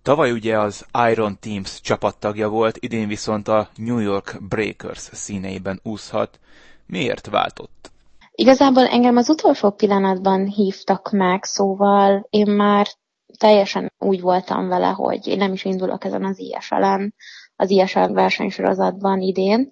Tavaly ugye az Iron Teams csapattagja volt, idén viszont a New York Breakers színeiben úszhat. Miért váltott? Igazából engem az utolsó pillanatban hívtak meg, szóval én már teljesen úgy voltam vele, hogy én nem is indulok ezen az ISL-en, az ISL versenysorozatban idén,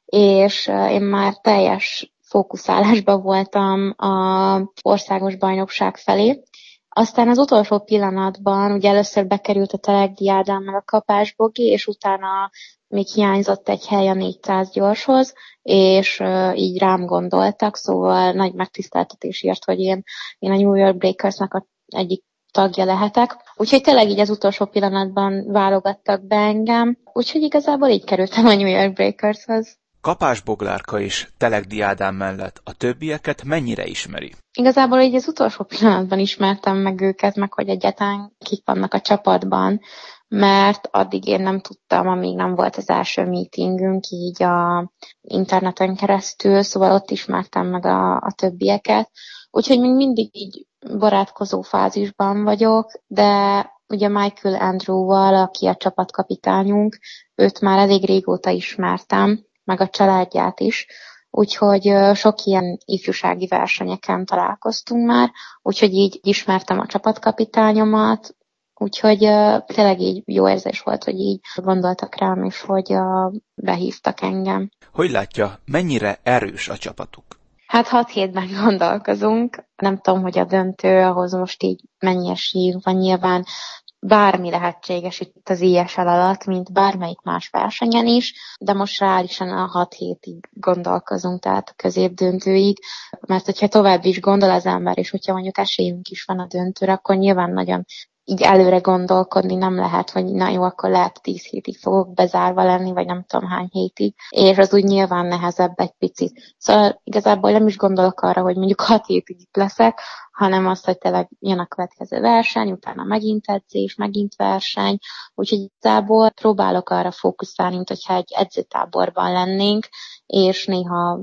és én már teljes fókuszálásban voltam az országos bajnokság felé. Aztán az utolsó pillanatban ugye először bekerült a Telegdi Ádám meg a Kapásbogi, és utána még hiányzott egy hely a 400 gyorshoz, és így rám gondoltak, szóval nagy megtiszteltetés ért, hogy én a New York Breakersnek egyik tagja lehetek. Úgyhogy tényleg így az utolsó pillanatban válogattak be engem, úgyhogy igazából így kerültem a New York Breakershoz. Kapás Boglárka és Telegdi Ádám mellett a többieket mennyire ismeri? Igazából így az utolsó pillanatban ismertem meg őket, meg hogy egyáltalán kik vannak a csapatban, mert addig én nem tudtam, amíg nem volt az első meetingünk így a interneten keresztül, szóval ott ismertem meg a többieket. Úgyhogy még mindig így barátkozó fázisban vagyok, de ugye Michael Andrew-val, aki a csapatkapitányunk, őt már elég régóta ismertem, meg a családját is, úgyhogy sok ilyen ifjúsági versenyeken találkoztunk már, úgyhogy így ismertem a csapatkapitányomat, úgyhogy tényleg így jó érzés volt, hogy így gondoltak rám, és hogy behívtak engem. Hogy látja, mennyire erős a csapatuk? Hát 6 hétben gondolkozunk. Nem tudom, hogy a döntő, ahhoz most így mennyi esély van, nyilván bármi lehetséges itt az ISL alatt, mint bármelyik más versenyen is, de most reálisan a 6 hétig gondolkozunk, tehát a középdöntőig, mert hogyha tovább is gondol az ember, és hogyha mondjuk esélyünk is van a döntőre, akkor nyilván nagyon így előre gondolkodni nem lehet, hogy na jó, akkor lehet 10 hétig fogok bezárva lenni, vagy nem tudom hány hétig, és az úgy nyilván nehezebb egy picit. Szóval igazából nem is gondolok arra, hogy mondjuk 6 hétig itt leszek, hanem azt, hogy tényleg jön a következő verseny, utána megint edzés, megint verseny, úgyhogy igazából próbálok arra fókuszálni, mint hogyha egy edzőtáborban lennénk, és néha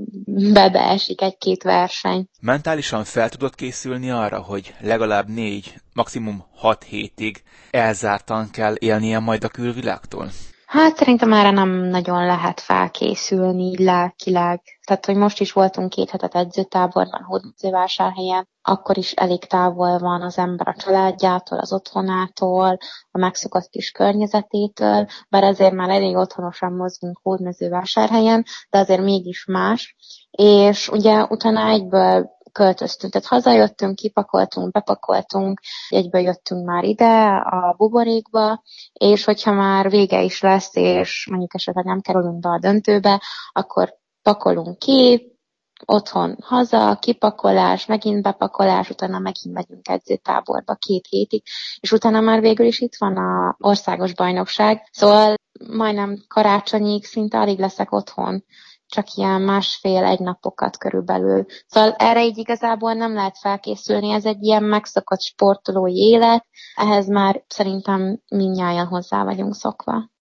beesik egy-két verseny. Mentálisan fel tudod készülni arra, hogy legalább 4, maximum 6 hétig elzártan kell élnie majd a külvilágtól? Hát szerintem erre nem nagyon lehet felkészülni így lelkileg. Tehát, hogy most is voltunk 2 hetet edzőtáborban, Hódmezővásárhelyen, akkor is elég távol van az ember a családjától, az otthonától, a megszokott kis környezetétől, bár azért már elég otthonosan mozgunk Hódmezővásárhelyen, de azért mégis más. És ugye utána egyből költöztünk, tehát hazajöttünk, kipakoltunk, bepakoltunk, egyből jöttünk már ide a buborékba, és hogyha már vége is lesz, és mondjuk esetleg nem kerülünk be a döntőbe, akkor pakolunk ki, otthon haza, kipakolás, megint bepakolás, utána megint megyünk edzőtáborba 2 hétig, és utána már végül is itt van a országos bajnokság, szóval majdnem karácsonyig szinte alig leszek otthon, csak ilyen 1,5-1 napokat körülbelül. Szóval erre így igazából nem lehet felkészülni, ez egy ilyen megszokott sportolói élet, ehhez már szerintem mindnyájan hozzá vagyunk szokva.